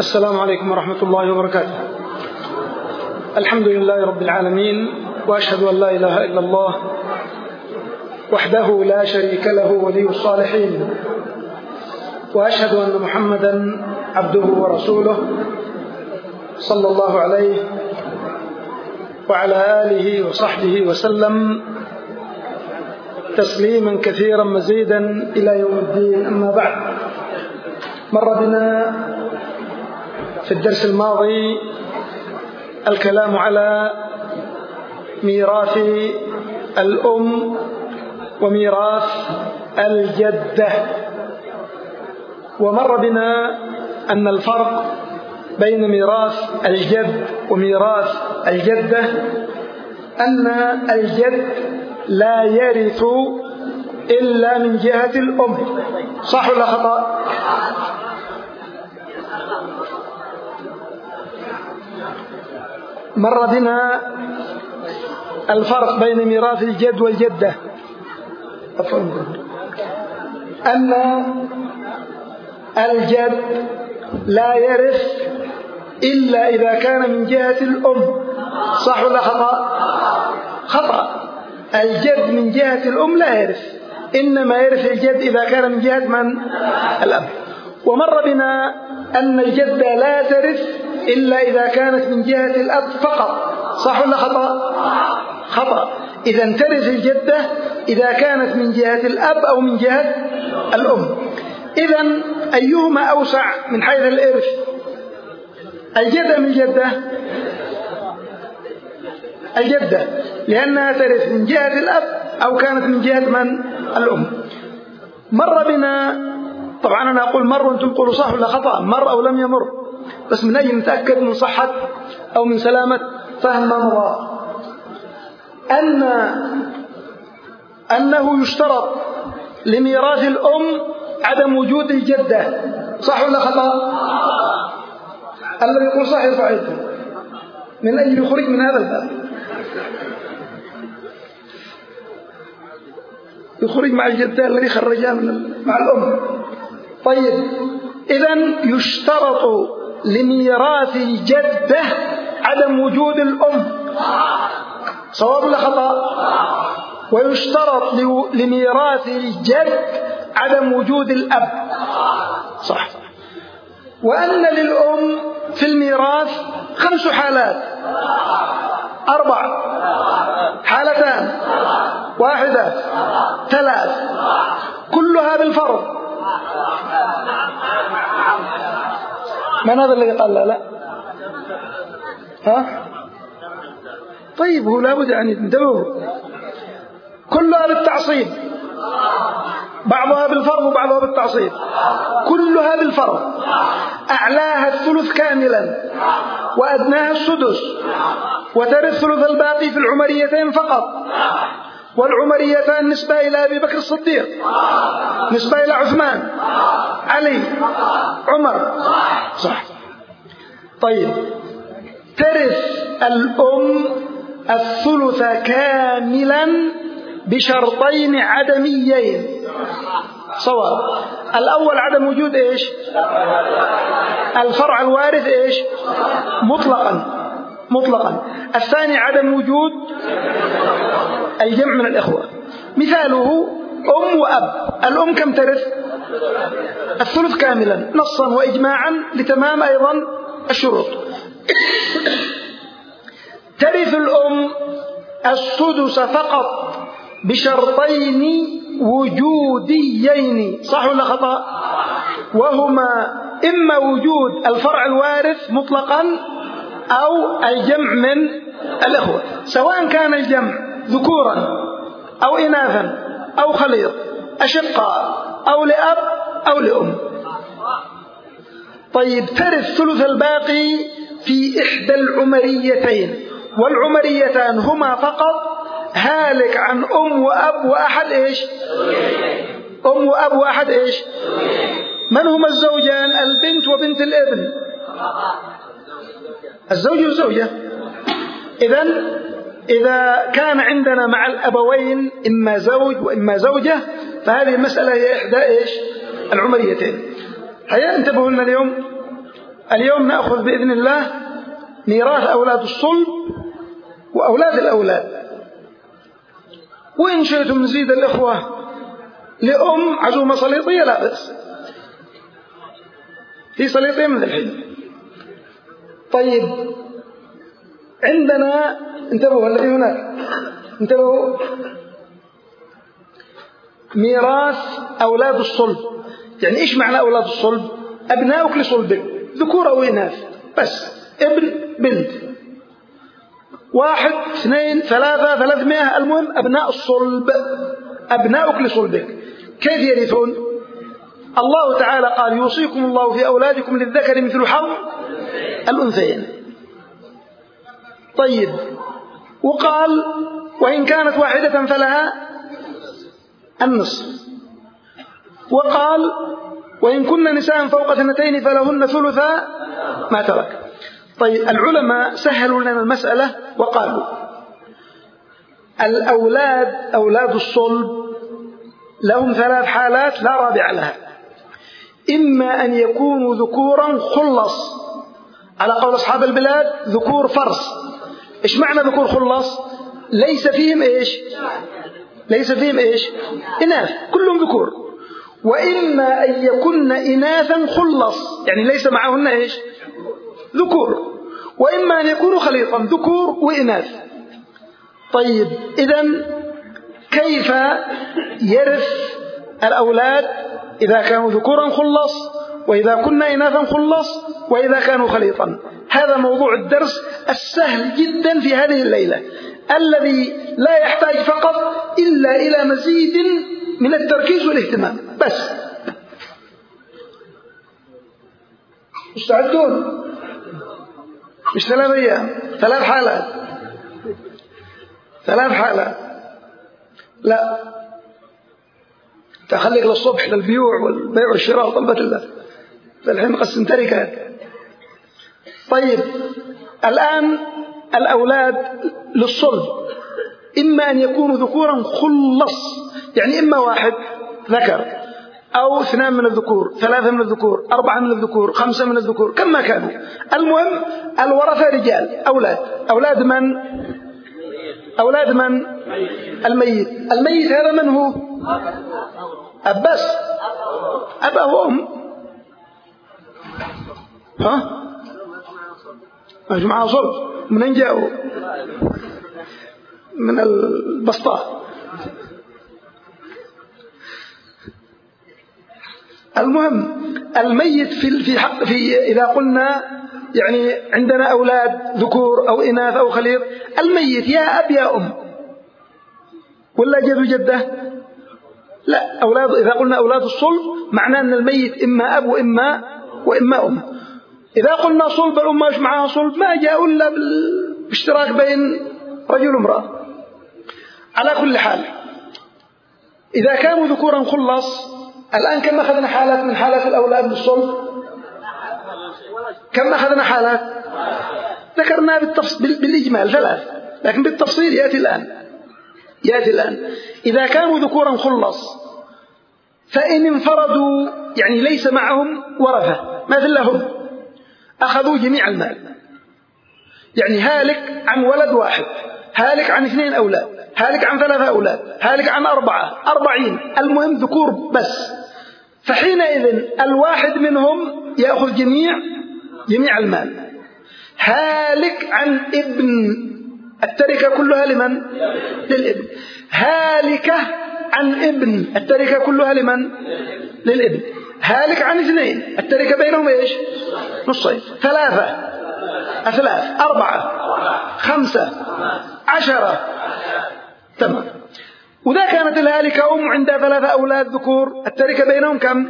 السلام عليكم ورحمة الله وبركاته. الحمد لله رب العالمين، وأشهد أن لا إله إلا الله وحده لا شريك له ولي الصالحين، وأشهد أن محمدا عبده ورسوله صلى الله عليه وعلى آله وصحبه وسلم تسليما كثيرا مزيدا إلى يوم الدين. أما بعد، مر بنا في الدرس الماضي الكلام على ميراث الأم وميراث الجدة، ومر بنا أن الفرق بين ميراث الجد وميراث الجدة أن الجد لا يرث إلا من جهة الأم. صح ولا خطأ؟ مر بنا الفرق بين ميراث الجد والجدة، أن الجد لا يرث إلا إذا كان من جهة الأم. صح ولا خطأ؟ خطأ. الجد من جهة الأم لا يرث، إنما يرث الجد إذا كان من جهة من؟ الأب. ومر بنا أن الجدة لا ترث إلا إذا كانت من جهة الأب فقط. صح ولا خطأ؟ خطأ. إذا ترث الجدة إذا كانت من جهة الأب أو من جهة الأم. إذا أيهما أوسع من حيث الإرث، الجدة من الجدة؟ الجدة، لأنها ترث من جهة الأب أو كانت من جهة من؟ الأم. مر بنا، طبعا أنا أقول مر وأنتم تقولوا صح ولا خطأ، مر أو لم يمر، بس من أجل نتأكد من صحة أو من سلامة فهم ما مضى، أنه يشترط لميراث الأم عدم وجود الجدة. صح ولا خطأ؟ الذي يقول صح يرفع يده من أجل يخرج من هذا الباب، يخرج مع الجدة الذي خرجها مع الأم. طيب، إذن يشترط لميراث الجدة عدم وجود الأم. صواب ولا خطأ؟ ويشترط لميراث الجد عدم وجود الأب. صح. وأن للأم في الميراث 5 حالات، 4 حالتان، 1 3، كلها بالفرض. من هذا الذي قال لا؟ ها؟ طيب، هو لابد أن ينتبهوا. كلها بالتعصيب، بعضها بالفرض وبعضها بالتعصيب، كلها بالفرض. أعلاها الثلث كاملا وأدناها السدس، وترث ثلث الباقي في العمريتين فقط، والعمريتان نسبة إلى أبي بكر الصديق، نسبة إلى عثمان، علي، عمر. صح. طيب، ترث الأم الثلث كاملا بشرطين عدميين. صواب. الأول عدم وجود إيش؟ الفرع الوارث إيش؟ مطلقا. الثاني عدم وجود الجمع من الإخوة. مثاله أم وأب. الأم كم ترث؟ الثلث كاملا نصا وإجماعا لتمام أيضا الشروط. ترث الأم السدس فقط بشرطين وجوديين. صح ولا خطأ؟ وهما إما وجود الفرع الوارث مطلقا أو الجمع من الأخوة، سواء كان الجمع ذكورا أو إناثا أو خليط، أشقاء أو لأب أو لأم. طيب، ترث ثلث الباقي في إحدى العمريتين، والعمريتان هما فقط هالك عن أم وأب وأحد إيش؟ أم وأب وأحد إيش؟ من هما الزوجان؟ البنت وبنت الابن، الزوج والزوجة. إذا كان عندنا مع الأبوين إما زوج وإما زوجة، فهذه المسألة هي إحدى إيش؟ العمريتين. هيا انتبهوا لنا اليوم. اليوم نأخذ بإذن الله ميراث أولاد الصلب وأولاد الأولاد، وإن شئتم نزيد الإخوة لأم عزومة سليطية لا بأس، في سليطية من الحين. طيب عندنا انتبهوا الذي هناك انتبهوا، ميراث أولاد الصلب. يعني إيش معنى أولاد الصلب؟ أبناؤك لصلبك، ذكور أو إناث بس، ابن بنت، 1 2 3 300، المهم أبناء الصلب، أبناؤك لصلبك. كيف يرثون؟ الله تعالى قال يوصيكم الله في أولادكم للذكر مثل حظ الأنثيين. طيب وقال وإن كانت واحدة فلها النصف، وقال وإن كن نساء فوق 2 فلهن ثلثا ما ترك. طيب العلماء سهلوا لنا المسألة وقالوا الأولاد أولاد الصلب لهم 3 حالات لا رابع لها، إما أن يكونوا ذكورا خلص على قول أصحاب البلاد ذكور فرس. إيش معنى ذكور خلص؟ ليس فيهم إيش؟ ليس فيهم إيش؟ إناث، كلهم ذكور. وإما أن يكون إناثا خلص، يعني ليس معهن إيش؟ ذكور. وإما أن يكونوا خليطا ذكور وإناث. طيب إذن كيف يرث الأولاد إذا كانوا ذكورا خلص، وإذا كنا إناثا خلص، وإذا كانوا خليطا؟ هذا موضوع الدرس السهل جدا في هذه الليلة، الذي لا يحتاج فقط إلا إلى مزيد من التركيز والاهتمام بس. مستعدون؟ مش 3 أيام، 3 حالات، 3 حالات. لا تخليك للصبح للبيوع والبيع والشراء وطلبة الله، فالحين قسم تركات. طيب الآن الأولاد للصلب إما أن يكونوا ذكورا خلص، يعني إما 1 ذكر أو 2 من الذكور، 3 من الذكور، 4 من الذكور، 5 من الذكور، كما كانوا. المهم الورثة رجال. أولاد من؟ أولاد من؟ الميت. الميت هذا من هو؟ أب بس، أب أو أم. ها؟ مجموعة صلب. من جاءوا؟ من البسطاء. المهم الميت في إذا قلنا يعني عندنا أولاد ذكور أو إناث أو خليط، الميت يا أب يا أم، ولا جد وجدة؟ لا، أولاد إذا قلنا أولاد الصلب معناه أن الميت إما أب وإما أم. إذا قلنا صلب الأم إيش معها صلب؟ ما جاء إلا بالاشتراك بين رجل وامرأة. على كل حال إذا كانوا ذكورا خلص، الآن كم أخذنا حالات من حالات الأولاد بالصلب؟ كم أخذنا حالات؟ ذكرنا بالإجمال 3، لكن بالتفصيل يأتي الآن. إذا كانوا ذكورا خلص فإن انفردوا، يعني ليس معهم ورثة مثلهم، أخذوا جميع المال. يعني هالك عن ولد واحد، هالك عن 2 أولاد، هالك عن 3 أولاد، هالك عن 4، 40، المهم ذكور بس. فحينئذ الواحد منهم يأخذ جميع المال. هالك عن ابن، التركة كلها لمن؟ للابن. هالكة عن ابن، التركة كلها لمن؟ للابن. هالك عن 2، التركة بينهم ايش؟ نصين. 3 أثلاث، 4 5 10، تمام. وإذا كانت الهالكة أم عندها 3 أولاد ذكور، التركة بينهم كم؟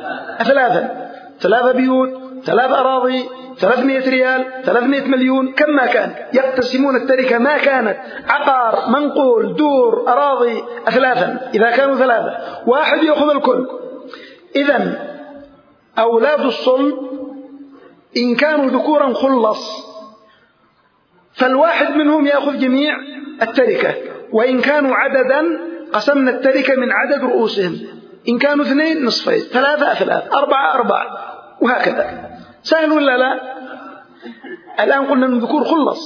3 بيوت، 3 أراضي، 300 ريال، 300 مليون، كم ما كان يقتسمون التركة ما كانت عقار، منقول، دور، أراضي، 3. إذا كانوا 3 واحد يأخذ الكل. إذن أولاد الصلب إن كانوا ذكورا خلص فالواحد منهم يأخذ جميع التركة، وإن كانوا عددا قسمنا التركة من عدد رؤوسهم، إن كانوا 2 نصفين، 3 أثلاث، 4 4، وهكذا. سهل ولا لا؟ الآن قلنا أن ذكور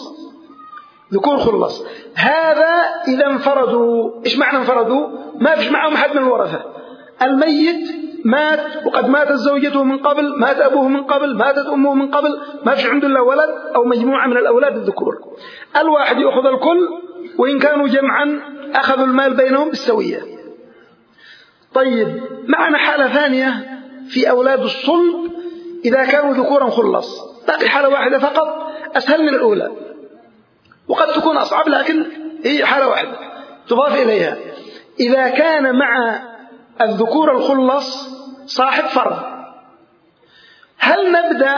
خلص. هذا إذا انفردوا. إيش معنى انفردوا؟ ما فيش معهم حد من الورثة. الميت مات وقد ماتت زوجته من قبل، مات أبوه من قبل، ماتت أمه من قبل، ما فيش عنده إلا ولد أو مجموعة من الأولاد الذكور. الواحد يأخذ الكل، وإن كانوا جمعا أخذوا المال بينهم بالسوية. طيب، معنا حالة ثانية في أولاد الصلب إذا كانوا ذكورا خلص. باقي حالة واحدة فقط أسهل من الأولى، وقد تكون أصعب، لكن هي حالة واحدة تضاف إليها. إذا كان مع الذكور الخلص صاحب فرض، هل نبدأ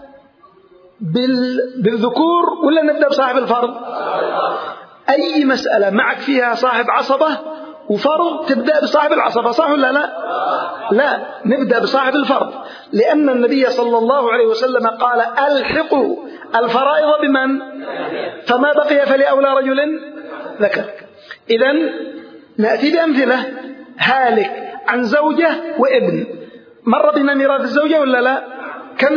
بالذكور ولا نبدأ بصاحب الفرض؟ أي مسألة معك فيها صاحب عصبة وفرض تبدأ بصاحب العصبة، صح ولا لا؟ لا، نبدأ بصاحب الفرض، لأن النبي صلى الله عليه وسلم قال: ألحقوا الفرائض بمن؟ فما بقي فلأولى رجل ذكر. إذن نأتي بأمثلة. هالك عن زوجة وابن، مر بنا ميراث الزوجة ولا لا؟ كم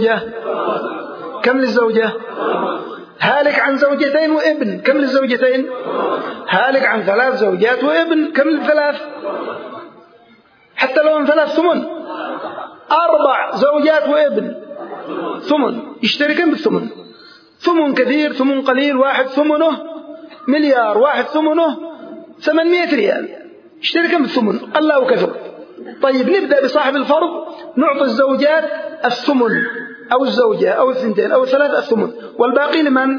للزوجة؟ هالك عن زوجتين وابن، كم للزوجتين؟ هالك عن 3 زوجات وابن، كم للثلاث؟ حتى لو من 3 ثمن. 4 زوجات وابن ثمن، يشتركن بالثمن. ثمن كثير، ثمن قليل، واحد ثمنه مليار، واحد ثمنه 800 ريال، يشتركن بالثمن الله وكثر. طيب، نبدأ بصاحب الفرض، نعطي الزوجات الثمن، أو الزوجة أو 2 أو 3 الثمن، والباقي لمن؟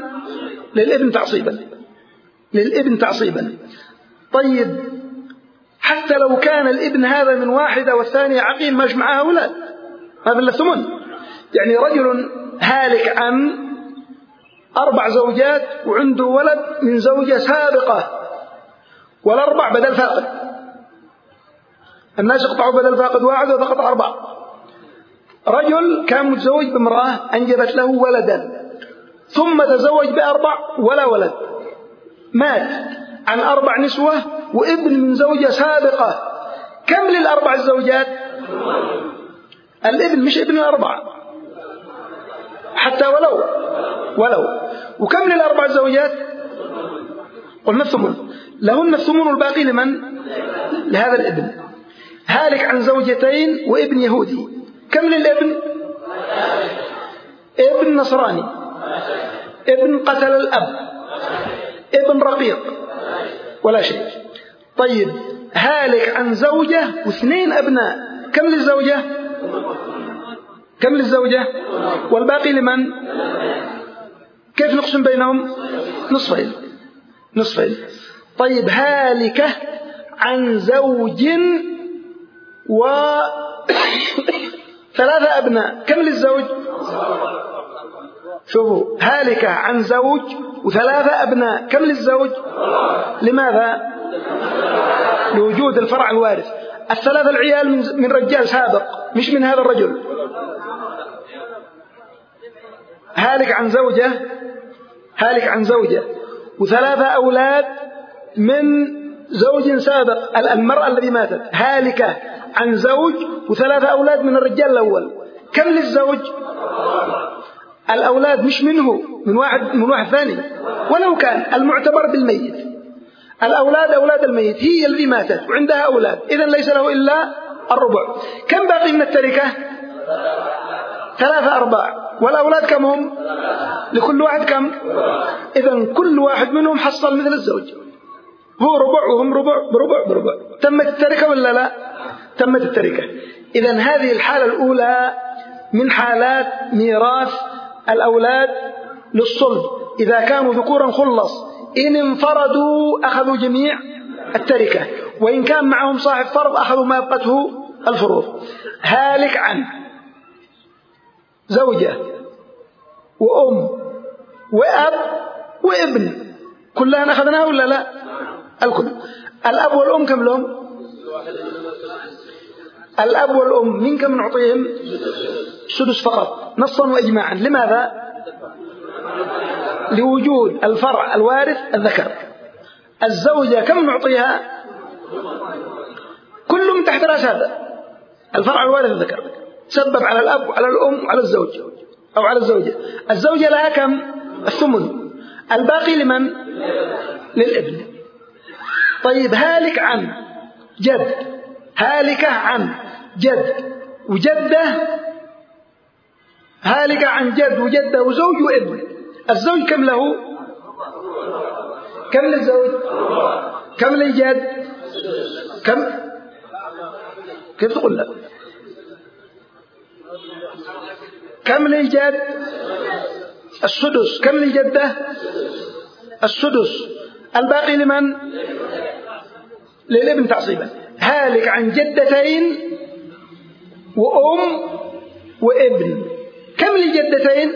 للابن تعصيبا. طيب، حتى لو كان الابن هذا من واحدة والثانية عقيم، ماش معها أولاد، ما في إلا الثمن. يعني رجل هالك عن 4 زوجات وعنده ولد من زوجة سابقة، والأربع بدل فاقد. الناس يقطعوا بدل فاقد 1 وتقطع 4. رجل كان متزوج بامرأة أنجبت له ولدا، ثم تزوج ب4 ولا ولد، مات عن 4 نسوة وابن من زوجة سابقة. كم لل4 الزوجات؟ الابن، مش ابن ال4 حتى ولو. وكم لل4 الزوجات؟ قلنا الثمن، لهن الثمن، والباقي لمن؟ لهذا الابن. هالك عن 2 وابن يهودي، كم للابن؟ ابن نصراني، ابن قتل الأب، ابن رقيق، ولا شيء. طيب، هالك عن زوجة و2 أبناء، كم للزوجة؟ والباقي لمن؟ كيف نقسم بينهم؟ نصفين. طيب، هالكة عن زوج و3 أبناء، كم للزوج؟ شوفوا، هالكة عن زوج و3 أبناء، كم للزوج؟ لماذا؟ لوجود الفرع الوارث. ال3 العيال من رجال سابق، مش من هذا الرجل. هالك عن زوجة و3 أولاد من زوج سابق، المرأة التي ماتت هالكة عن زوج و3 أولاد من الرجال الأول، كم للزوج؟ الأولاد مش منه، من واحد ثاني، ولو كان المعتبر بالميت. الأولاد أولاد الميت، هي التي ماتت وعندها أولاد، إذن ليس له إلا الربع. كم باقي من التركة؟ 3/4. والأولاد كم هم؟ لكل واحد كم؟ إذن كل واحد منهم حصل مثل الزوج، هو ربع وهم ربع، بربع. تمت التركة ولا لا؟ تمت التركة. إذن هذه الحالة الأولى من حالات ميراث الأولاد للصلب، إذا كانوا ذكورا خلص، إن انفردوا أخذوا جميع التركة، وإن كان معهم صاحب فرض أخذوا ما يبقته الفروض. هالك عن زوجة وأم وأب وابن، كلها أخذناها ولا لا؟ الكل. الأب والأم كم لهم؟ الأب والأم من كم نعطيهم؟ 6 فقط، نصا وإجماعا. لماذا؟ لوجود الفرع الوارث الذكر. الزوجة كم نعطيها؟ كل من تحت رأس هذا الفرع الوارث الذكر. تسبب على الأب وعلى الأم وعلى الزوج أو على الزوجة. الزوجة لها كم؟ الثمن. الباقي لمن؟ للابن. طيب هالك عن جد، هالكة عن جد وجدة، هالكة عن جد وجدة وزوج وابن. الزوج كم له؟ كم للزوج؟ كم للجد؟ كم؟ كيف تقول لا؟ كم للجد؟ السدس. كم للجدة؟ السدس. الباقي لمن؟ للابن تعصيبا. هالك عن جدتين وأم وابن. كم للجدتين؟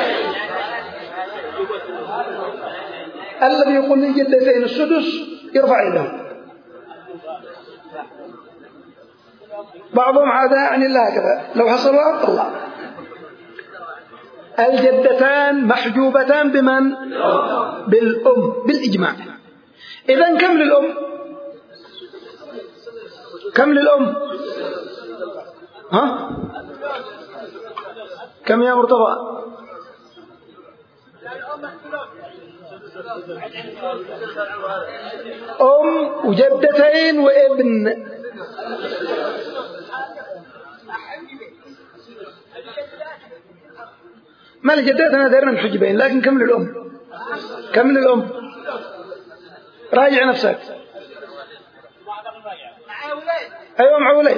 الذي يقول للجدتين السدس يرفع يده. بعضهم عادها عن الله هكذا، لو حصلوا الله. الجدتان محجوبتان بمن؟ بالأم بالإجماع. إذن كم للأم؟ كم للأم؟ ها؟ كم يا مرتضى؟ أم وجدتين وابن. ما الجدات أنا دائما حجبين، لكن كم للأم؟ كم للأم؟ راجع نفسك. أيوة مع وليد.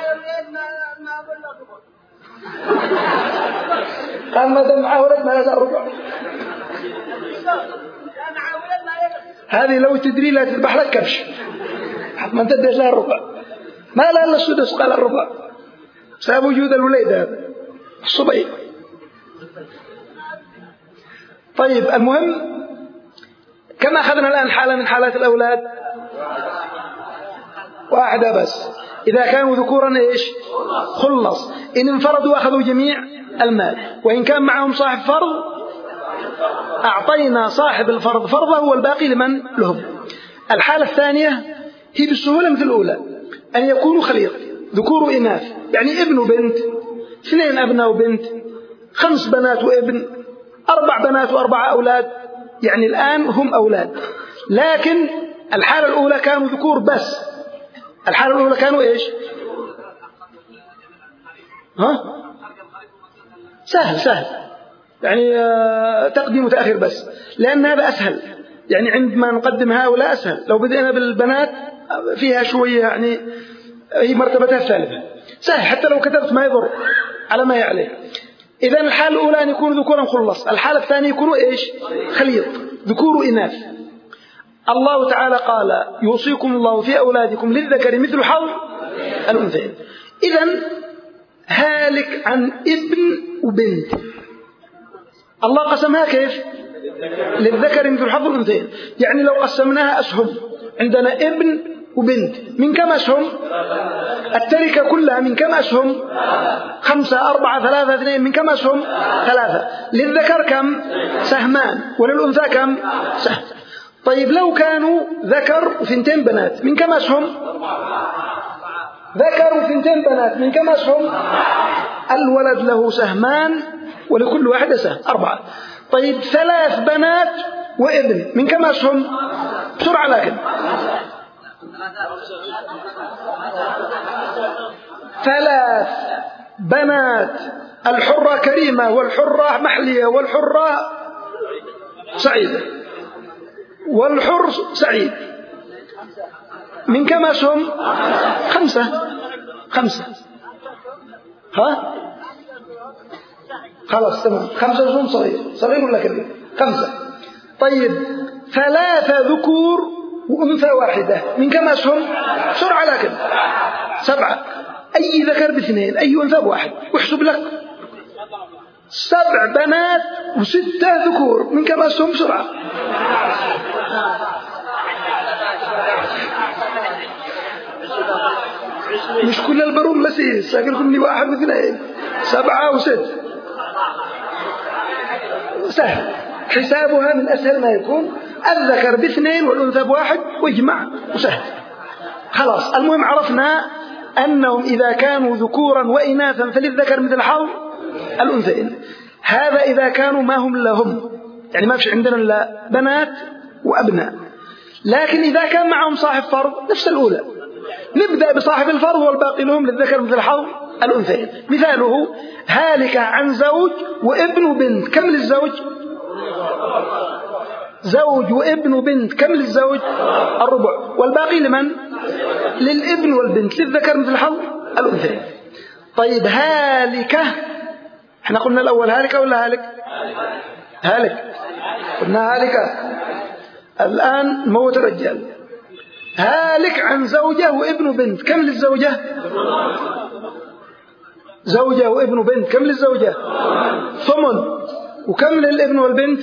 قال ما دام معه ولد ما لا ربع. هذه لو تدري لا تذبح لك كبش، ما تدري لها الربع. ما لا إلا السدس قال الربع، سبب وجود الوليد هذا الصبي. طيب المهم كما أخذنا الآن حالة من حالات الأولاد واحدة بس. إذا كانوا ذكورا إيش؟ خلص. إن انفردوا أخذوا جميع المال، وإن كان معهم صاحب فرض أعطينا صاحب الفرض فرضه والباقي لمن؟ لهم. الحالة الثانية هي بالسهولة مثل الأولى، أن يكونوا خليط ذكور وإناث، يعني ابن وبنت، 2 أبناء وبنت، 5 بنات وابن، 4 بنات و4 أولاد، يعني الآن هم أولاد. لكن الحالة الأولى كانوا ذكور بس. الحالة الأولى كانوا إيش؟ ها؟ سهل يعني تقديم وتأخير بس، لأن هذا أسهل. يعني عندما نقدم هؤلاء أسهل. لو بدأنا بالبنات فيها شوية، يعني هي مرتبتها الثالثة سهل، حتى لو كتبت ما يضر على ما يعليه. إذن الحالة الأولى أن يكونوا ذكورا خلص. الحالة الثانية يكونوا إيش؟ خليط ذكور وإناث. الله تعالى قال يوصيكم الله في أولادكم للذكر مثل حظ الأنثيين. إذن هالك عن ابن وبنت، الله قسمها كيف؟ للذكر مثل حظ الأنثيين. يعني لو قسمناها أسهم، عندنا ابن وبنت، من كم أسهم؟ التركة كلها من كم أسهم؟ 5 4 3 2، من كم أسهم؟ 3. للذكر كم؟ سهمان، وللأنثى كم؟ سهم. طيب لو كانوا ذكر و2 بنات، من كم أسهم؟ ذكر و2 بنات، من كم أسهم؟ الولد له سهمان ولكل واحدة سهم، 4. طيب 3 بنات وابن، من كم أسهم؟ بسرعة لكن 3 بنات، الحرة كريمة والحرة محلية والحرة سعيدة والحر سعيد، من كم أسهم؟ 5. ها؟ خلاص تمام، 5 أسهم. صغير ولا كبير؟ 5. طيب 3 ذكور وأنثى واحدة، من كم أسهم؟ بسرعة لكن 7. أي ذكر ب2، أي أنثى ب1، واحسب لك 7 بنات و6 ذكور، من كم أسهم؟ بسرعة. مش كل البرون لسيس، لكن كل 1 و2، 7 و6. سهل حسابها، من أسهل ما يكون. الذكر ب2 والأنثى ب1 واجمع وسهل. خلاص المهم عرفنا أنهم إذا كانوا ذكورا وإناثا فللذكر مثل حظ الأنثيين. هذا إذا كانوا ما هم لهم، يعني ما فيش عندنا إلا بنات وأبناء. لكن إذا كان معهم صاحب فرض نفس الأولى، نبدأ بصاحب الفرض والباقي لهم للذكر مثل حظ الأنثيين. مثاله هالك عن زوج وابن بنت، كم للزوج؟ زوج وابن بنت، كم للزوج؟ الربع، والباقي لمن؟ للابن والبنت للذكر مثل حظ الأنثيين. طيب هالكة، احنا قلنا الأول هالكة ولا هالك؟ هالك، قلنا هالكة. الآن موت الرجال. هالك عن زوجة وابن بنت، كم للزوجة؟ زوجة وابن بنت، كم للزوجة؟ ثمن. وكم للابن والبنت؟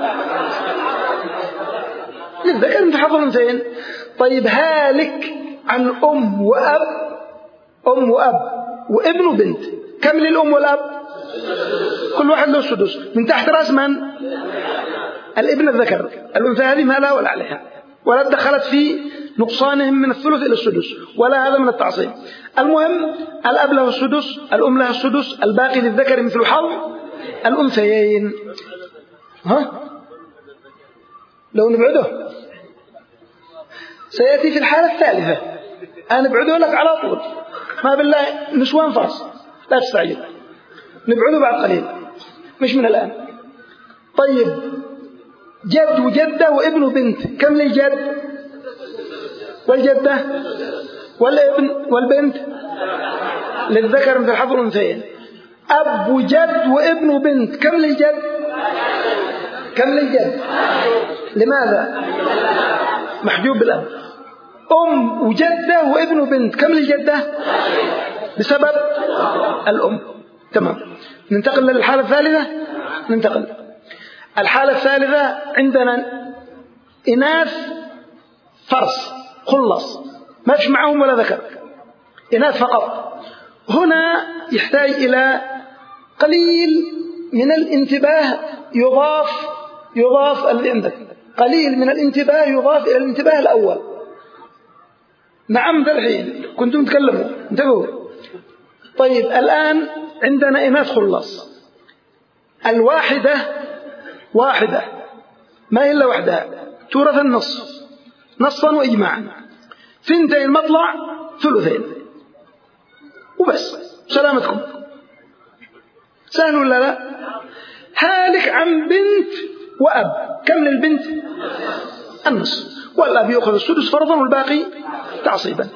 للذكر مثل حظ الأنثيين. طيب هالك عن أم وأب، أم وأب وابن بنت، كم للأم والأب؟ كل واحد له السدس. من تحت رأس من؟ الابن الذكر. الأنثى هذه ما لها ولا عليها، ولا دخلت في نقصانهم من الثلث إلى السدس، ولا هذا من التعصيب. المهم الأب له السدس، الأم لها السدس، الباقي للذكر مثل حظ الأنثيين. ها؟ لو نبعده سيأتي في الحالة الثالثة، أنا نبعده لك على طول، ما بالله نسوان فرص، لا تستعجل، نبعده بعد قليل مش من الآن. طيب جد وجدة وابن بنت، كم للجد والجدة والابن والبنت؟ للذكر مثل حظ الأنثيين. أب وجد وابن بنت، كم للجد؟ كم للجد؟ لماذا؟ محجوب بالأب. أم وجدة وابن بنت، كم للجدة؟ بسبب الأم. تمام. ننتقل للحالة الثالثة. ننتقل الحالة الثالثة، عندنا إناث فرس خلص، ما فيش معهم ولا ذكر، إناث فقط. هنا يحتاج إلى قليل من الانتباه، يضاف اللي عندك قليل من الانتباه يضاف إلى الانتباه الأول. نعم ذا الحين كنتم تكلموا انتبهوا. طيب الآن عندنا إناث خلص، الواحدة واحدة ما هي إلا وحدها، تورث النص نصا وإجماعا، ثنتين مطلع ثلثين وبس، سلامتكم. سهل ولا لا؟ هالك عن بنت وأب، كم للبنت؟ النص، والأب يأخذ السدس فرضا والباقي تعصيبا.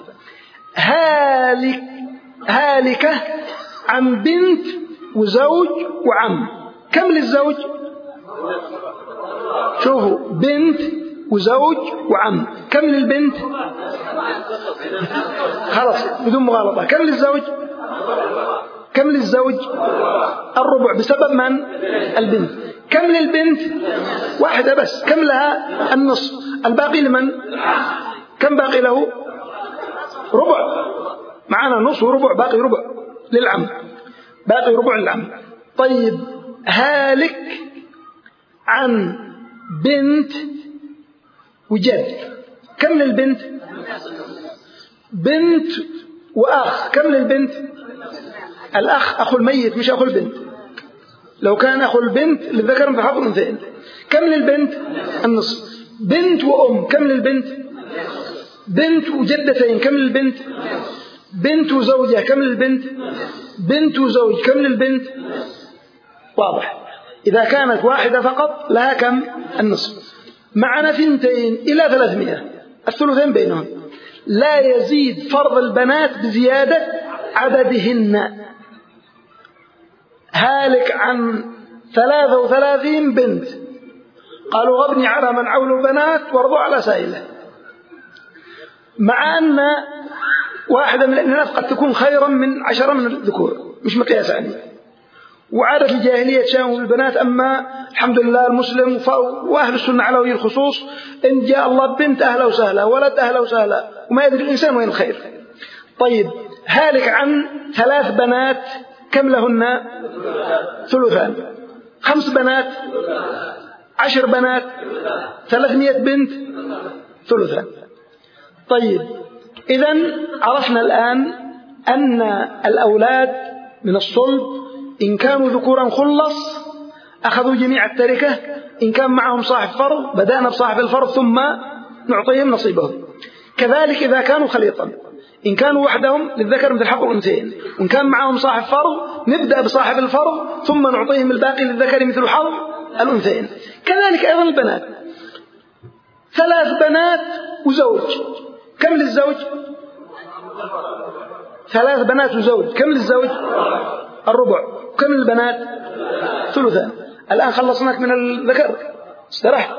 هالكة عن بنت وزوج وعم، كم للزوج؟ شوفوا بنت وزوج وعم، كم للبنت؟ خلاص بدون مغالطة، كم للزوج؟ كم للزوج؟ الربع بسبب من؟ البنت. كم للبنت؟ واحدة بس، كم لها؟ النصف، الباقي لمن؟ كم باقي له؟ ربع، معنا نصف وربع، باقي ربع للعم، باقي ربع للعم. طيب هالك عن بنت وجد، كم للبنت؟ بنت وأخ، كم للبنت؟ الأخ أخو الميت مش أخو البنت، لو كان أخو البنت للذكر مثل حظ الأنثيين. كم للبنت؟ النصف. بنت وأم، كم للبنت؟ بنت وجدتين، كم للبنت؟ بنت وزوجة، كم للبنت؟ بنت وزوج، كم للبنت؟ واضح. إذا كانت واحدة فقط لها كم؟ النصف. معنا ثنتين إلى 300، الثلثين بينهم، لا يزيد فرض البنات بزيادة عددهن. هالك عن 33 بنت، قالوا غبني على من عول بنات وارضوا على سائله، مع أن واحدة من الإناث قد تكون خيرا من 10 من الذكور، مش مقياس عني. وعادة الجاهلية تشاهدوا البنات، أما الحمد لله المسلم وأهل السنة على وجه الخصوص، إن جاء الله بنت أهلا وسهلا، ولد أهلا وسهلا، وما يدري الإنسان وين الخير. طيب هالك عن 3 بنات، كم لهن؟ ثلثان. 5 بنات، 10 بنات، 300 بنت، ثلثان. طيب إذن عرفنا الآن أن الأولاد من الصلب إن كانوا ذكورا خلص أخذوا جميع التركة، إن كان معهم صاحب فرض بدأنا بصاحب الفرض ثم نعطيهم نصيبهم. كذلك إذا كانوا خليطا، إن كانوا وحدهم للذكر مثل حظ الأنثيين، وإن كان معهم صاحب فرض نبدأ بصاحب الفرض ثم نعطيهم الباقي للذكر مثل حظ الأنثيين. كذلك أيضا البنات، 3 بنات وزوج، كم للزوج؟ 3 بنات وزوج، كم للزوج؟ الربع. كم للبنات؟ ثلثان. الآن خلصناك من الذكر، استرحت.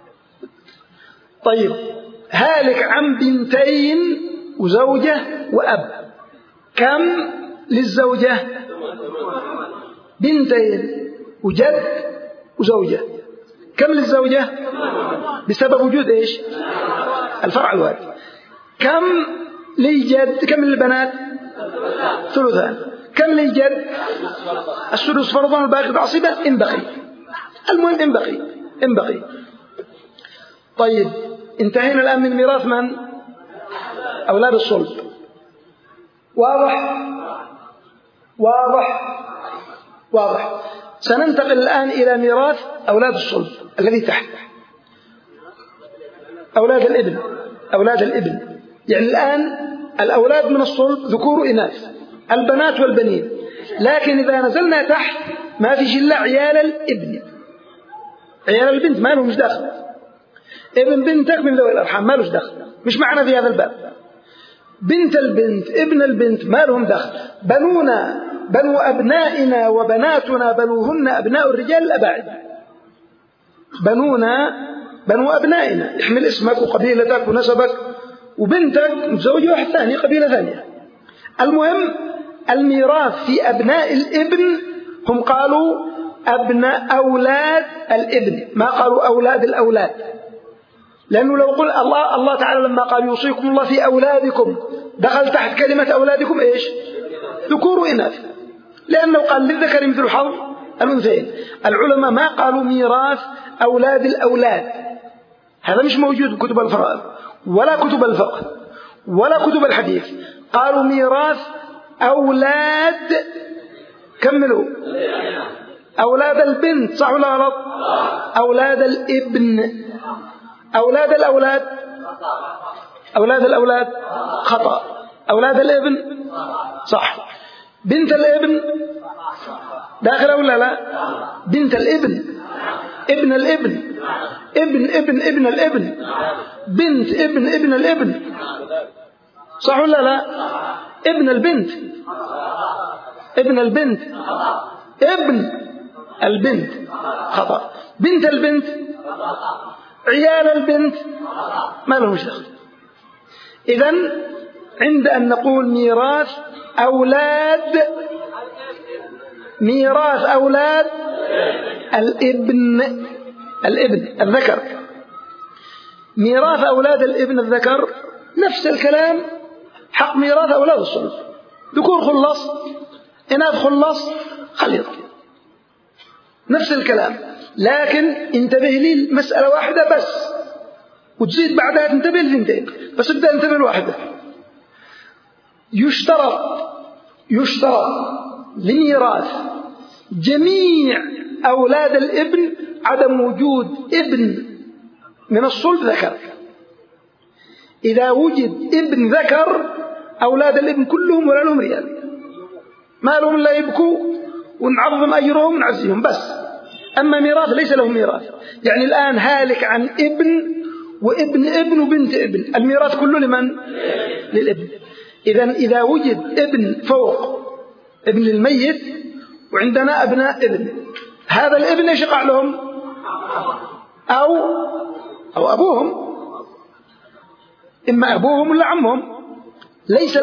طيب هالك عن 2 وزوجة وأب، كم للزوجة؟ 2 وجد وزوجة. كم للزوجة؟ بسبب وجود إيش؟ الفرع الوارث. كم للجد؟ كم للبنات؟ ثلثان. كم للجد؟ السدس فرضا والباقي تعصيبا إن بقي. المهم إن بقي. طيب انتهينا الآن من ميراث من؟ أولاد الصلب. واضح. سننتقل الآن إلى ميراث أولاد الصلب الذي تحت، أولاد الابن. يعني الآن الأولاد من الصلب ذكور وإناث، البنات والبنين. لكن إذا نزلنا تحت ما في إلا عيال الابن. عيال البنت ما لهمش دخل. ابن بنتك من ذوي الأرحام ما لهش دخل، مش معنا في هذا الباب. بنت البنت، ابن البنت ما لهم دخل. بنونا، بنو أبنائنا وبناتنا بنوهن أبناء الرجال الأباعد. بنونا بنو أبنائنا، يحمل اسمك وقبيلتك ونسبك، وبنتك متزوج واحد ثاني قبيلة ثانية. المهم الميراث في أبناء الابن هم قالوا أبناء أولاد الابن، ما قالوا أولاد الأولاد. لأنه لو قل الله تعالى لما قال يوصيكم الله في أولادكم دخل تحت كلمة أولادكم إيش؟ ذكور وإناث، لأنه قال للذكر مثل حظ الأنثيين. العلماء ما قالوا ميراث أولاد الأولاد، هذا مش موجود بكتب الفرائض ولا كتب الفقه ولا كتب الحديث. قالوا ميراث أولاد، كملوا، أولاد البنت، صح ولا غلط؟ أولاد الابن. أولاد الأولاد خطأ. أولاد الابن صح. بنت الابن داخل ولا لا؟ بنت الابن، ابن الابن، ابن الابن، بنت ابن الابن، صح ولا لا؟ ابن البنت، ابن البنت خطأ. بنت البنت، عيال البنت ما لهم دخل. إذن عند أن نقول ميراث أولاد الابن الذكر، ميراث أولاد الابن الذكر نفس الكلام حق ميراث أولاد الصلب. ذكور خلص، إناث خلص، خليط، نفس الكلام. لكن انتبه لي المسألة واحدة بس، وتزيد بعدها تنتبه لثنتين، بس ابدأ انتبه لواحدة. يشترط لميراث جميع أولاد الابن عدم وجود ابن من الصلب ذكر. إذا وجد ابن ذكر أولاد الابن كلهم ولا لهم ريال، ما لهم إلا يبكوا ونعظم أجرهم ونعزيهم بس. أما ميراث ليس لهم ميراث. يعني الآن هالك عن ابن وابن ابن وبنت ابن، الميراث كله لمن؟ للابن. إذا وجد ابن فوق ابن الميت وعندنا أبناء ابن، هذا الابن ايش يقع لهم؟ أو أبوهم، إما أبوهم ولا عمهم، ليس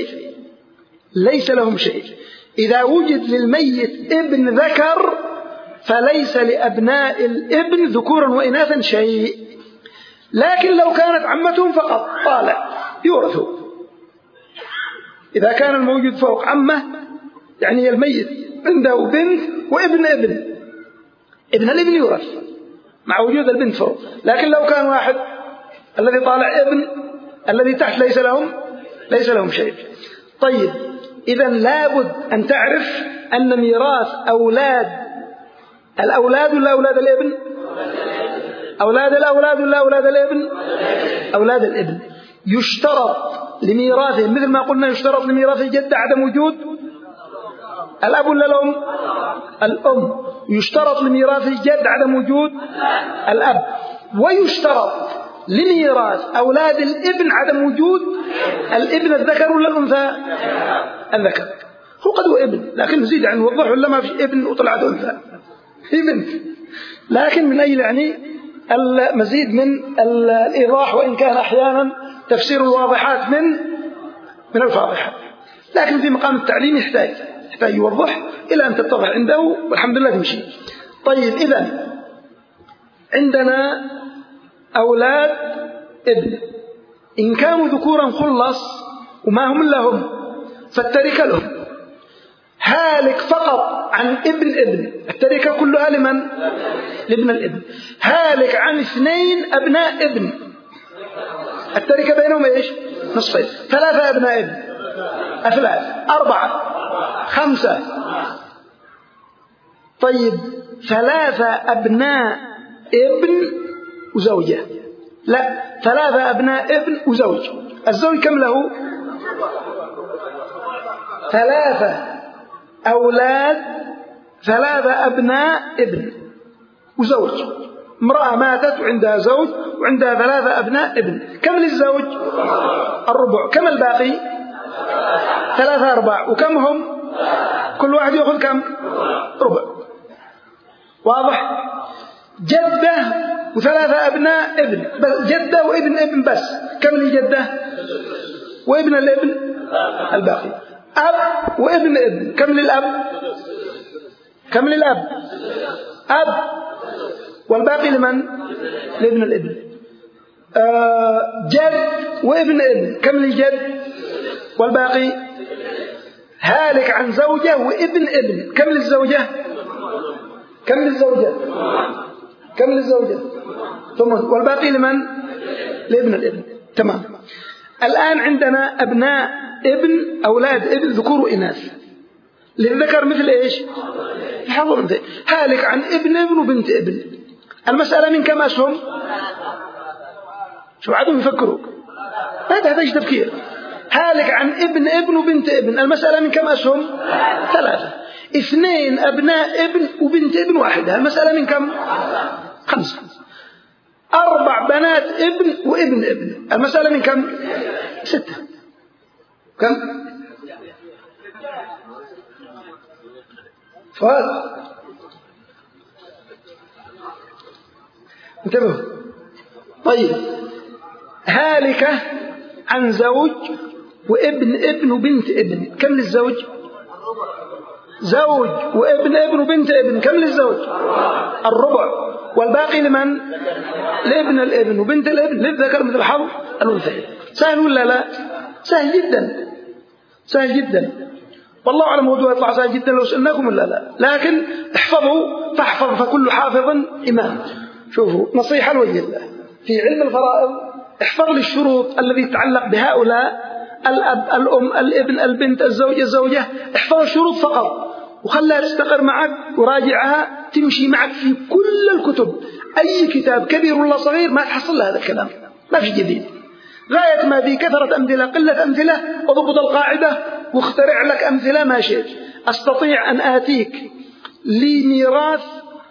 لهم شيء. إذا وجد للميت ابن ذكر فليس لأبناء الابن ذكورا وإناثا شيء. لكن لو كانت عمتهم فقط طالع يورثوا. إذا كان الموجود فوق عمه، يعني الميت عنده بنت وابن ابن الابن يورث مع وجود البنت فوق. لكن لو كان واحد الذي طالع ابن، الذي تحت ليس لهم شيء. طيب إذن لابد أن تعرف أن ميراث الأولاد ولا أولاد الابن؟ أولاد الأولاد ولا أولاد الابن؟ أولاد الابن. يشترط لميراثهم مثل ما قلنا يشترط لميراث الجد عدم وجود الأب ولا الأم؟ الأم. يشترط لميراث الجد عدم وجود الأب. ويشترط لميراث أولاد الابن عدم وجود الابن الذكر ولا الأنثى؟ الذكر. هو قد هو ابن لكن نزيد عنه وضح ولا ما في ابن وطلعت أنثى في بنت، لكن من أجل يعني المزيد من الإيضاح، وإن كان أحيانا تفسير الواضحات من الفاضحات، لكن في مقام التعليم يحتاج يوضح إلى أن تتضح عنده والحمد لله تمشي. طيب إذن عندنا أولاد ابن إن كانوا ذكورا خلص وما هم لهم فالتركة لهم. هالك فقط عن ابن التركة كلها لمن؟ لابن الابن. هالك عن 2 أبناء ابن التركة بينهم إيش؟ نصفين. 3 أبناء ابن 3 4 5. طيب 3 أبناء ابن وزوجة؟ لا، 3 أبناء ابن وزوج. الزوج كم له؟ 3 أولاد 3 أبناء ابن وزوج. امرأة ماتت وعندها زوج وعندها 3 أبناء ابن، كم للزوج؟ الربع. كم الباقي؟ 3 4. وكم هم؟ كل واحد يأخذ كم؟ ربع. واضح؟ جدة و3 أبناء ابن، جدة وابن ابن بس، كم للجدة؟ وابن الابن الباقي. أب وابن ابن، كم للأب؟ كم للأب؟ أب والباقي لمن؟ لابن الابن. جد وابن ابن، كم للجد؟ والباقي. هالك عن زوجة وابن ابن، كم للزوجة؟ كم للزوجة؟ كم للزوجة؟ ثم والباقي لمن؟ لابن الابن. تمام. الآن عندنا أبناء ابن أولاد ابن ذكور وإناث، للذكر مثل إيش؟ الحظ أنثى. هالك عن ابن وبنت ابن. المسألة من كم أسهم؟ شو عادوا يفكروا؟ ما تحتاج تفكير. هالك عن ابن وبنت ابن، المسألة من كم أسهم؟ 3. 2 أبناء ابن وبنت ابن واحدة، المسألة من كم؟ 5. 4 بنات ابن وابن ابن، المسألة من كم؟ 6. كم؟ فؤاد انتبهوا. طيب هالكة عن زوج وابن وبنت ابن، كم للزوج؟ زوج وابن وبنت ابن، كم للزوج؟ الربع. والباقي لمن؟ لابن الابن وبنت الابن، للذكر مثل حظ الأنثيين. سهل ولا لا؟ سهل جدا، سهل جدا. والله أعلم موضوع يطلع سهل جدا لو سألناكم ولا لا، لكن احفظوا فاحفظ فكل حافظ إمام. شوفوا نصيحة لوجه الله في علم الفرائض، احفظ لي الشروط التي تتعلق بهؤلاء: الأب الأم الابن البنت الزوج الزوجة. احفظ الشروط فقط وخلها تستقر معك وراجعها تمشي معك في كل الكتب. أي كتاب كبير ولا صغير ما تحصل هذا الكلام، ما في جديد. غاية ما في كثرة أمثلة قلة أمثلة، وضبط القاعدة واخترع لك أمثلة ما شئت. أستطيع أن آتيك لميراث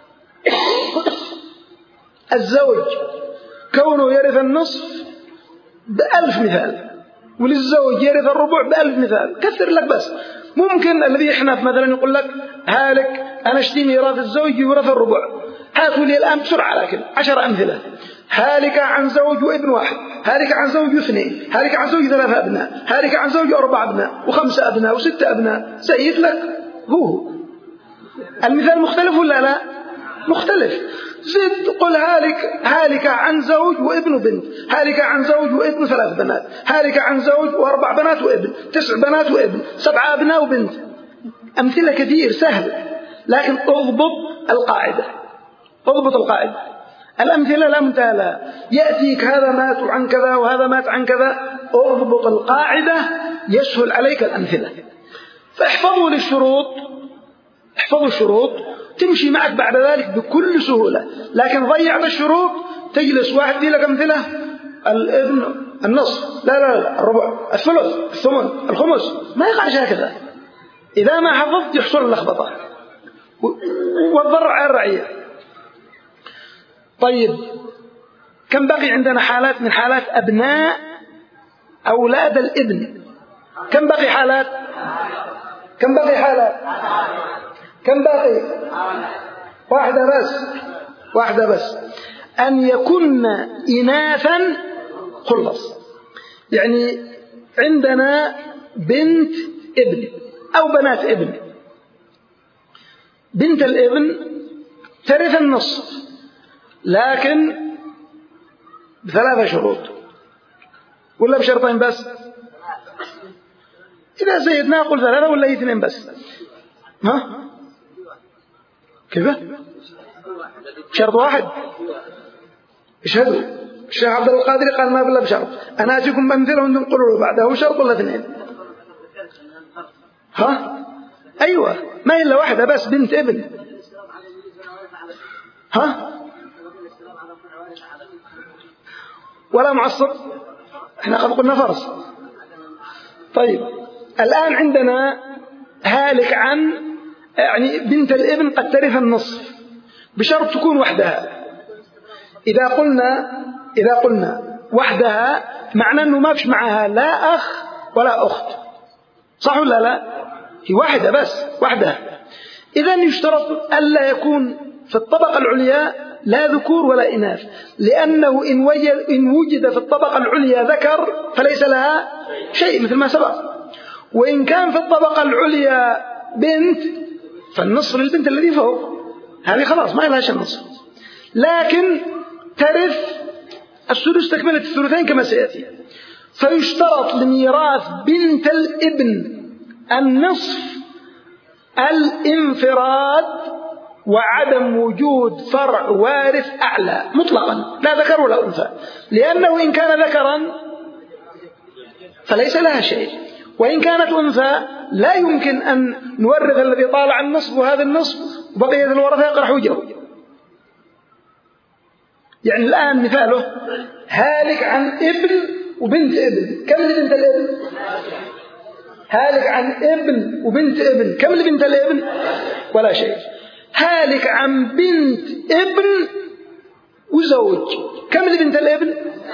الزوج كونه يرث النصف ب1000 مثال، وللزوج يرث الربع ب1000 مثال. كثر لك بس. ممكن الذي يحنف مثلا يقول لك هالك أنا اشتي ميراث الزوج يورث الربع، هاتوا لي الآن بسرعة لكن 10 أمثلة. هالك عن زوج وابن واحد، هالك عن زوج 2، هالك عن زوج 3 أبناء، هالك عن زوج 4 أبناء و5 أبناء و6 أبناء. سيد لك هو المثال مختلف ولا لا؟ مختلف. زد قل هالك عن زوج وابن وبنت، هالك عن زوج وابن 3 بنات، هالك عن زوج و4 بنات وابن، 9 بنات وابن، 7 أبناء وبنت. أمثلة كثير سهل، لكن اضبط القاعدة. اضبط القاعدة. الأمثلة لا منتهى لها، يأتيك هذا مات عن كذا وهذا مات عن كذا. اضبط القاعدة يسهل عليك الأمثلة. فاحفظوا للشروط، احفظوا الشروط تمشي معك بعد ذلك بكل سهولة. لكن ضيعت الشروط تجلس واحد دي لك أمثلة الابن النصف، لا الربع، الثلث، الثمن، الخمس، ما يقعش هكذا. إذا ما حفظت يحصل اللخبطة والضرر على الرعية. طيب كم بقي عندنا حالات من حالات أبناء أولاد الابن؟ كم بقي حالات؟ كم بقي حالات؟ كم بقي؟ واحدة بس، أن يكن إناثا خلص. يعني عندنا بنت ابن أو بنات ابن. بنت الابن ترث النصف لكن بثلاثة شروط ولا بشرطين بس؟ إذا زيدنا قل ثلاثة ولا اثنين بس؟ ها؟ كيف؟ شرط واحد. اشهدوا. الشيخ عبد القادر قال ما بلا بشرط. أنا أتيكم بأمثلة وأنتم قولوا بعده شرط ولا اثنين؟ ها؟ أيوة، ما إلا واحدة بس، بنت ابن. ها؟ ولا معصب، احنا قد قلنا فرص. طيب الآن عندنا هالك عن، يعني بنت الابن قد ترث النصف بشرط تكون وحدها. إذا قلنا وحدها معنى أنه ما فيش معها لا أخ ولا أخت، صح ولا لا؟ هي واحدة بس، وحدها. إذن يشترط ألا يكون في الطبقة العليا لا ذكور ولا إناث، لأنه إن وجد في الطبقة العليا ذكر فليس لها شيء مثل ما سبق، وإن كان في الطبقة العليا بنت فالنصف للبنت الذي فوق، هذه خلاص ما لها شيء النصف، لكن ترث الثلث تكملة الثلثين كما سيأتي. فيشترط لميراث بنت الابن النصف الانفراد وعدم وجود فرع وارث أعلى مطلقا، لا ذكر ولا أنثى، لأنه إن كان ذكرا فليس لها شيء، وإن كانت أنثى لا يمكن أن نورث الذي طالع النصف وهذا النصف وبقية الورثة يقرحوا جو. يعني الآن مثاله هالك عن ابن وبنت ابن، كم لبنت الابن؟ هالك عن ابن وبنت ابن، كم لبنت الابن؟ ولا شيء. هالك عن بنت ابن وزوج، كم لبنت الابن؟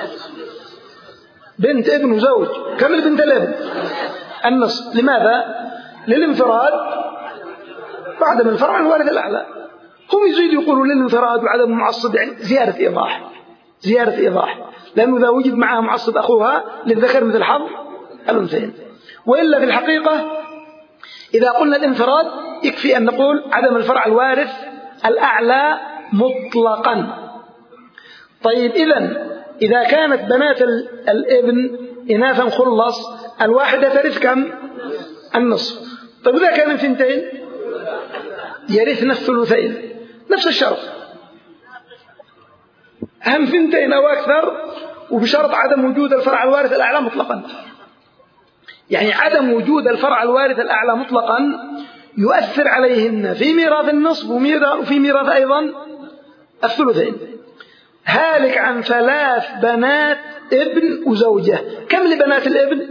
بنت ابن وزوج، كم لبنت الابن؟ النصف. لماذا؟ للانفراد وعدم الفرع الوارث الأعلى. هم يزيدوا يقولوا للانفراد وعدم المعصب، يعني زيادة إيضاح، لأنه إذا وجد معها معصب أخوها للذكر مثل حظ الأنثيين. وإلا في الحقيقة إذا قلنا الانفراد يكفي أن نقول عدم الفرع الوارث الأعلى مطلقا. طيب إذا كانت بنات الابن إناثا خلص، الواحدة ترث كم؟ النصف. طيب إذا كان ثنتين يرثن الثلثين، نفس الشرط، هم ثنتين أو أكثر، وبشرط عدم وجود الفرع الوارث الأعلى مطلقا. يعني عدم وجود الفرع الوارث الأعلى مطلقا يؤثر عليهن في ميراث النصف وفي ميراث أيضا الثلثين. هالك عن 3 بنات ابن وزوجة، كم لبنات الابن؟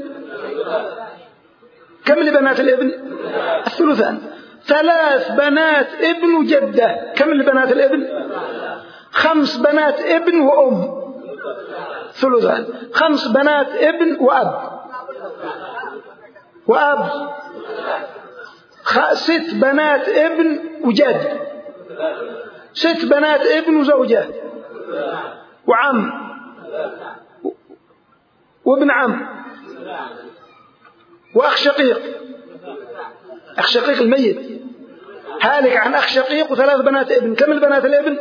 كم لبنات الابن؟ الثلثان. 3 بنات ابن وجدة، كم لبنات الابن؟ 5 بنات ابن وأم، ثلثان. 5 بنات ابن وأب 6 بنات ابن وجد، 6 بنات ابن وزوجة وعم وابن عم وأخ شقيق، أخ شقيق الميت. هالك عن أخ شقيق و3 بنات ابن، كم البنات الابن؟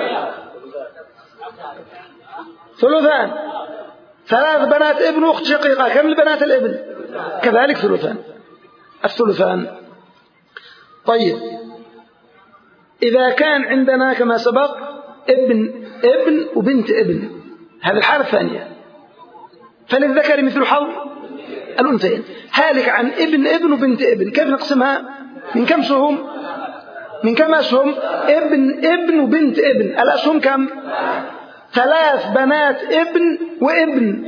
ثلثان. 3 بنات ابن وأخت شقيقة، كم البنات الابن؟ كذلك الثلثان. طيب إذا كان عندنا كما سبق ابن وبنت ابن، هذه الحالة الثانية، فللذكر مثل حظ الأنثيين. هالك عن ابن ابن وبنت ابن، كيف نقسمها؟ من كم سهم؟ من كم أسهم؟ ابن ابن وبنت ابن. الأسهم كم؟ 3 بنات ابن وابن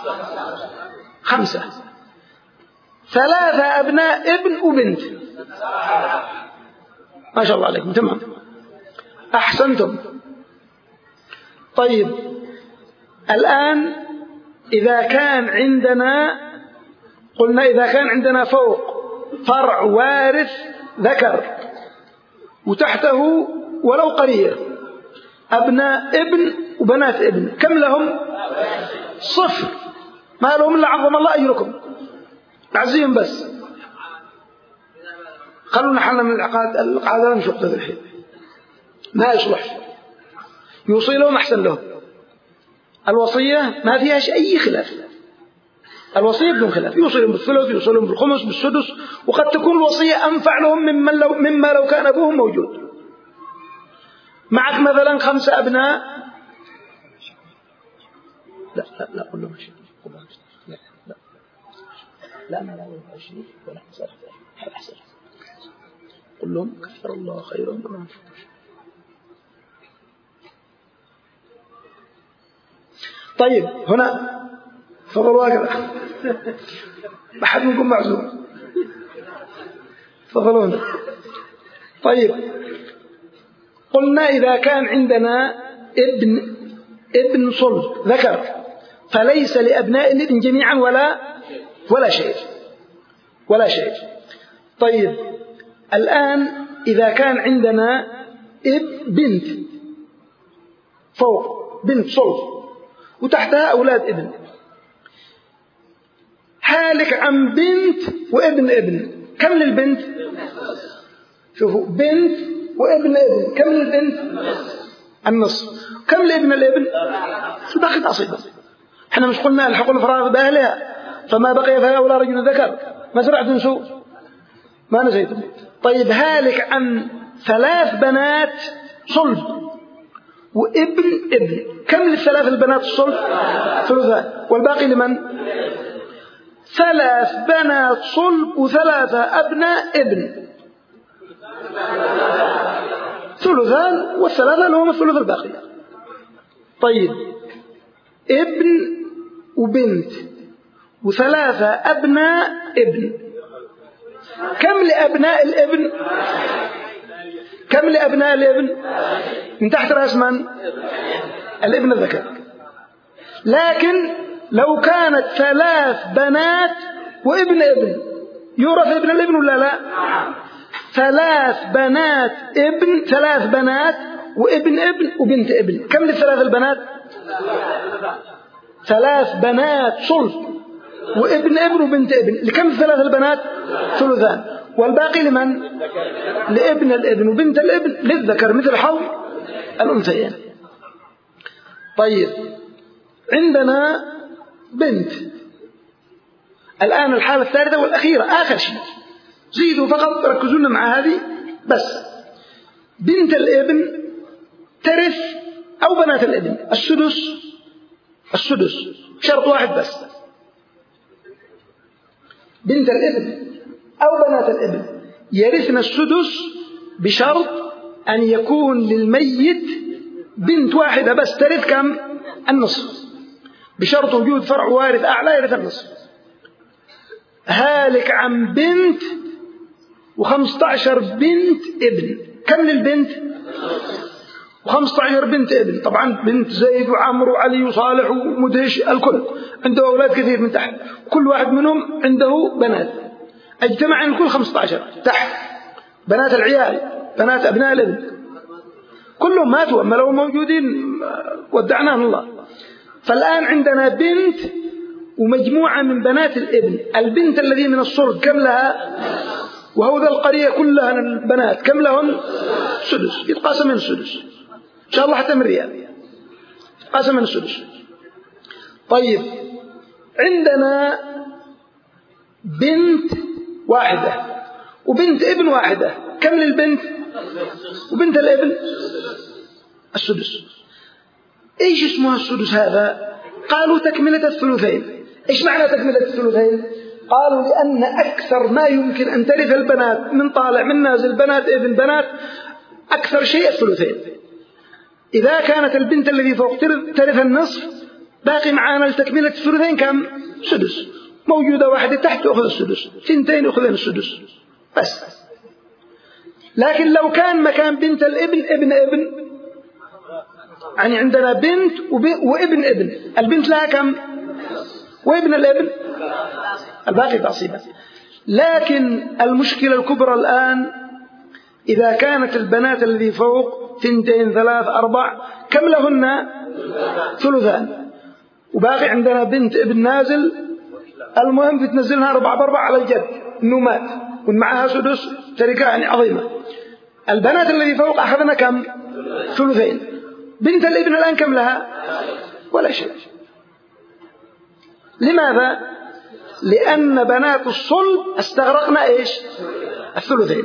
5. 3 أبناء ابن وبنت. ما شاء الله عليكم، تمام، أحسنتم. طيب الآن إذا كان عندنا، قلنا إذا كان عندنا فوق فرع وارث ذكر وتحته ولو قرية أبناء ابن وبنات ابن، كم لهم؟ 0. ما لهم إلا عظم الله أجركم، تعزيهم بس. خلونا حلنا من العقاد نشوف هذا الحين ما يصلح، يوصي لهم أحسن لهم. الوصية ما فيها أي خلاف، الوصية بدون خلاف، يوصي لهم بالثلث، يوصي لهم بالخمس، بالسدس، وقد تكون الوصية أنفع لهم مما لو كان أبوهم موجود. معك مثلا 5 أبناء، لا قل لهم شيء، لا ما لا 20 ولا حسن، قل لهم كثر الله خيرا. طيب هنا تفضلوا هكذا، ما حد منكم معزوم، تفضلون. طيب قلنا إذا كان عندنا ابن صلب ذكر فليس لأبناء الابن جميعا ولا شيء. طيب الآن إذا كان عندنا بنت فوق، بنت صلب وتحتها أولاد ابن، هالك عن بنت وابن ابن، كم للبنت؟ شوفوا، بنت وابن ابن، كم للبنت؟ النصف. كم لابن الابن؟ الباقي تعصيبا. احنا مش قلنا الحق الفرائض بأهلها، فما بقي فهؤلاء رجل ذكر، ما سرعت نسوا، ما نسيتم. طيب هالك عن 3 بنات صلب وابن ابن، كم للثلاث البنات الصلب؟ 3. والباقي لمن؟ 3 بنات صلب و3 أبناء ابن، 3 والثلاثة لهم الثلث الباقي. طيب ابن وبنت و3 أبناء ابن، كم لأبناء الابن؟ كم لأبناء الابن؟ من تحت رأس من؟ الابن الذكر. لكن لو كانت 3 بنات وابن ابن، يورث ابن الابن ولا لا؟ 3 بنات ابن، 3 بنات وابن ابن وبنت ابن، كم للثلاث البنات؟ 3 بنات صلب وابن ابن وبنت ابن، لكم 3 البنات؟ 3. والباقي لمن؟ لابن الابن وبنت الابن، للذكر مثل حظ الأنثيين. طيب عندنا بنت، الآن الحالة الثالثة والأخيرة آخر شيء، زيدوا فقط، ركزونا مع هذه بس. بنت الابن ترث أو بنات الابن السدس، شرط واحد بس، بنت الابن أو بنات الابن يرثن السدس بشرط أن يكون للميت بنت واحدة بس ترث كم؟ النصف، بشرط وجود فرع وارث أعلى يرث النصف. هالك عن بنت و15 بنت ابن، كم للبنت؟ و15 بنت ابن، طبعا بنت زيد وعمر وعلي وصالح ومدهش، الكل عنده أولاد كثير من تحت، كل واحد منهم عنده بنات، اجتمع الكل 15 تحت، بنات العيال، بنات أبناء الابن، كلهم ماتوا، أما لو موجودين ودعناهم الله. فالآن عندنا بنت ومجموعة من بنات الابن، البنت الذي من الصلب كم لها؟ وهو ذا القرية كلها البنات كم لهم؟ سدس، يتقاسم من السدس إن شاء الله حتى من ريال، يتقاسم من السدس. طيب عندنا بنت واحدة وبنت ابن واحدة، كم للبنت؟ وبنت الابن السدس. ايش اسمها السدس هذا؟ قالوا تكملة الثلثين. ايش معنى تكملة الثلثين؟ قالوا لأن أكثر ما يمكن أن ترث البنات من طالع من نازل بنات ابن بنات أكثر شيء الثلثين. إذا كانت البنت الذي فوق ترث النصف باقي معانا لتكملة الثلثين كم؟ سدس. موجودة واحدة تحت تأخذ السدس، ثنتين يأخذين السدس بس. لكن لو كان مكان بنت الابن ابن يعني عندنا بنت وابن ابن، البنت لها كم؟ وابن الابن الباقي تعصيبا. لكن المشكلة الكبرى الآن إذا كانت البنات الذي فوق 2 3 4 كم لهن؟ ثلثان، وباقي عندنا بنت ابن نازل، المهم بتنزلها 4 ب4 على الجد إنه مات ومعها سدس تركة يعني عظيمة. البنات الذي فوق أخذنا كم؟ ثلثين. بنت الابن الآن كم لها؟ ولا شيء. لماذا؟ لأن بنات الصلب استغرقنا إيش؟ الثلثين،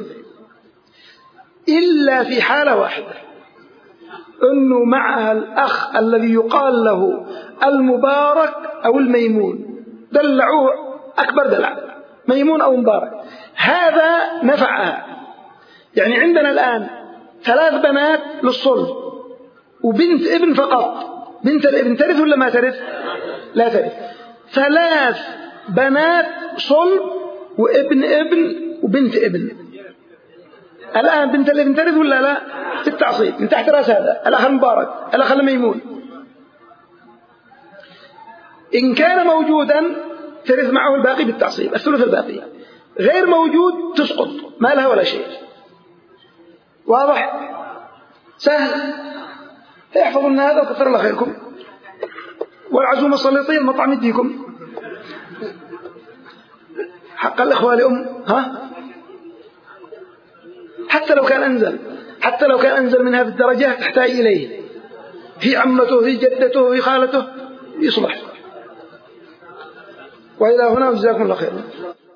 إلا في حالة واحدة، أنه معها الأخ الذي يقال له المبارك أو الميمون، دلعوه أكبر دلع، ميمون أو مبارك، هذا نفعها. يعني عندنا الآن 3 بنات للصلب وبنت ابن فقط. بنت الابن ترث ولا ما ترث؟ لا ترث. 3 بنات صلب وابن ابن وبنت ابن. الآن بنت الابن ترث ولا لا؟ في التعصيب من تحت رأس هذا الأخ المبارك الأخ الميمون. إن كان موجودا ترث معه الباقي بالتعصيب، الثلث الباقي. غير موجود تسقط، ما لها ولا شيء. واضح؟ سهل. احفظوا لنا هذا وكثر الله خيركم. والعزومة سلطين المطعم يديكم حق الإخوة لأم. ها؟ حتى لو كان أنزل من هذه الدرجات تحتاج إليه، في عمته في جدته في خالته يصلح. وإلى هنا جزاكم الله خيرا.